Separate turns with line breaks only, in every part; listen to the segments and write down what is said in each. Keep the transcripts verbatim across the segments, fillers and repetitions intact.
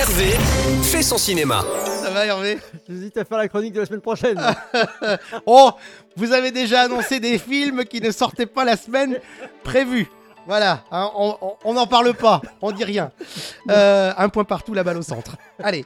Hervé fait son cinéma.
Ça va Hervé?
J'hésite à faire la chronique de la semaine prochaine.
Oh, vous avez déjà annoncé des films qui ne sortaient pas la semaine prévue. Voilà, hein, on n'en parle pas, on dit rien. Euh, un point partout, la balle au centre. Allez,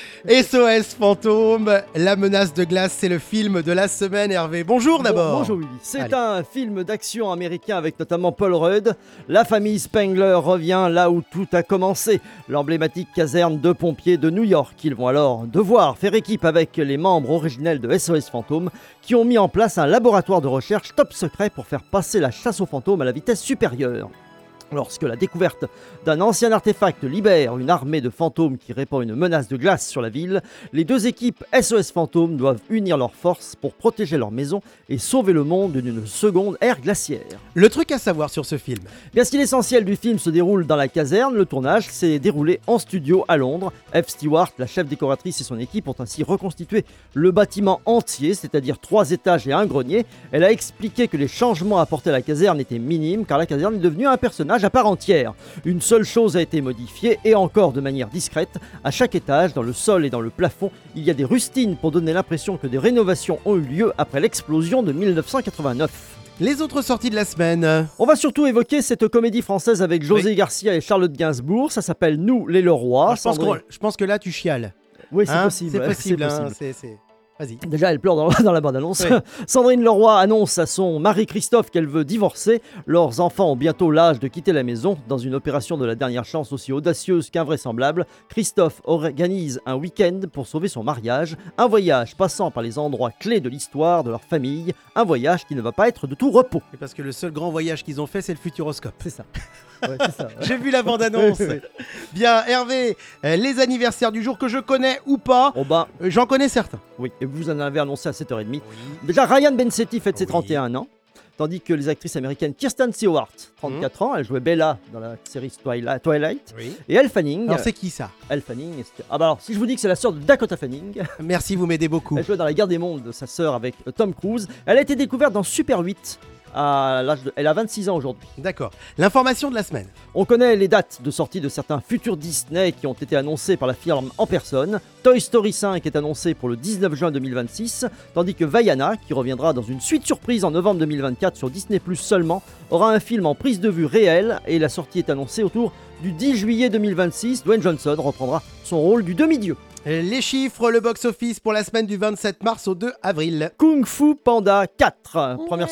S O S Fantôme, la menace de glace, c'est le film de la semaine. Hervé, bonjour d'abord.
Bon, bonjour Willy. C'est
Allez.
un film d'action américain avec notamment Paul Rudd. La famille Spengler revient là où tout a commencé, l'emblématique caserne de pompiers de New York. Ils vont alors devoir faire équipe avec les membres originels de S O S Fantôme qui ont mis en place un laboratoire de recherche top secret pour faire passer la chasse aux fantômes à la vitesse supérieure. Lorsque la découverte d'un ancien artefact libère une armée de fantômes qui répand une menace de glace sur la ville, les deux équipes S O S Fantôme doivent unir leurs forces pour protéger leur maison et sauver le monde d'une seconde ère glaciaire.
Le truc à savoir sur ce film.
Bien ce qui est l'essentiel du film se déroule dans la caserne, le tournage s'est déroulé en studio à Londres. F. Stewart, la chef décoratrice et son équipe ont ainsi reconstitué le bâtiment entier, c'est-à-dire trois étages et un grenier. Elle a expliqué que les changements apportés à la caserne étaient minimes car la caserne est devenue un personnage à part entière. Une seule chose a été modifiée et encore de manière discrète. À chaque étage, dans le sol et dans le plafond, il y a des rustines pour donner l'impression que des rénovations ont eu lieu après l'explosion de dix-neuf cent quatre-vingt-neuf.
Les autres sorties de la semaine.
On va surtout évoquer cette comédie française avec José
Oui.
Garcia et Charlotte Gainsbourg. Ça s'appelle Nous les Leroy.
Alors, je, pense
Sandrine-
que, je pense que là tu chiales.
Oui, c'est
Hein,
possible.
C'est
ouais,
possible.
c'est
hein,
possible.
c'est- c'est- Vas-y.
Déjà, elle pleure dans, dans la bande-annonce.
Oui.
Sandrine Leroy annonce à son mari Christophe qu'elle veut divorcer. Leurs enfants ont bientôt l'âge de quitter la maison. Dans une opération de la dernière chance aussi audacieuse qu'invraisemblable, Christophe organise un week-end pour sauver son mariage. Un voyage passant par les endroits clés de l'histoire de leur famille. Un voyage qui ne va pas être de tout repos.
C'est parce que le seul grand voyage qu'ils ont fait, c'est le Futuroscope.
C'est ça. Ouais, c'est ça. ouais.
J'ai vu la bande-annonce.
Oui, oui.
Bien, Hervé, euh, les anniversaires du jour que je connais ou pas,
Oh bah,
euh, j'en connais certains.
oui. Et vous en avez annoncé à sept heures trente. Déjà, Ryan Bensetti fête ses
Oui.
trente et un ans. Tandis que les actrices américaines Kirsten Stewart, trente-quatre ans, elle jouait Bella dans la série Twilight, Twilight.
Oui.
Et Elle Fanning.
Alors c'est qui ça?
Elle Fanning. est- Ah bah alors, si je vous dis que c'est la sœur de Dakota Fanning,
Merci, vous m'aidez beaucoup.
elle jouait dans La Guerre des Mondes de sa sœur avec euh, Tom Cruise. Elle a été découverte dans Super huit. À l'âge de... Elle a vingt-six ans aujourd'hui.
D'accord. L'information de la semaine.
On connaît les dates de sortie de certains futurs Disney qui ont été annoncés par la firme en personne. Toy Story cinq est annoncé pour le dix-neuf juin deux mille vingt-six, tandis que Vaiana, qui reviendra dans une suite surprise en novembre deux mille vingt-quatre sur Disney plus seulement, aura un film en prise de vue réelle et la sortie est annoncée autour du dix juillet deux mille vingt-six. Dwayne Johnson reprendra son rôle du demi-dieu.
Les chiffres, le box-office pour la semaine du vingt-sept mars au deux avril.
Kung Fu Panda quatre. Première...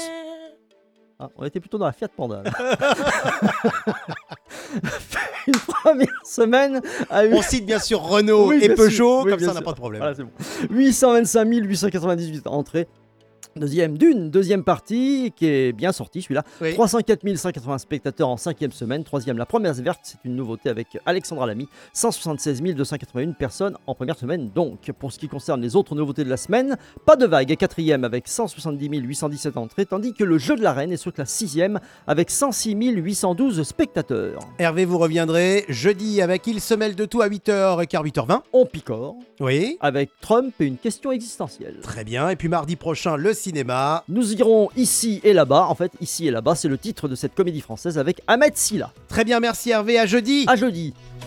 Ah, on était plutôt dans la Fiat Panda. là. Une première semaine a eu
On cite bien sûr Renault
Oui,
et
bien
Peugeot,
sûr. Oui,
comme
bien
ça on n'a
sûr.
pas de problème.
Voilà, c'est bon. huit cent vingt-cinq mille huit cent quatre-vingt-dix-huit entrées. Deuxième d'une deuxième partie qui est bien sortie celui-là.
Oui.
trois cent quatre mille cent quatre-vingts spectateurs en cinquième semaine. Troisième, la première verte, c'est une nouveauté avec Alexandra Lamy. cent soixante-seize mille deux cent quatre-vingt-un personnes en première semaine. Donc, pour ce qui concerne les autres nouveautés de la semaine, pas de vague. Quatrième avec cent soixante-dix mille huit cent dix-sept entrées, tandis que le jeu de la reine est sur la sixième avec cent six mille huit cent douze spectateurs.
Hervé, vous reviendrez jeudi avec Il se mêle de tout à huit heures quinze, huit heures vingt.
On picore
Oui.
avec Trump et une question existentielle.
Très bien. Et puis mardi prochain, le cinéma.
Nous irons ici et là-bas. En fait, ici et là-bas, c'est le titre de cette comédie française avec Ahmed Silla.
Très bien, merci Hervé, à jeudi.
À jeudi.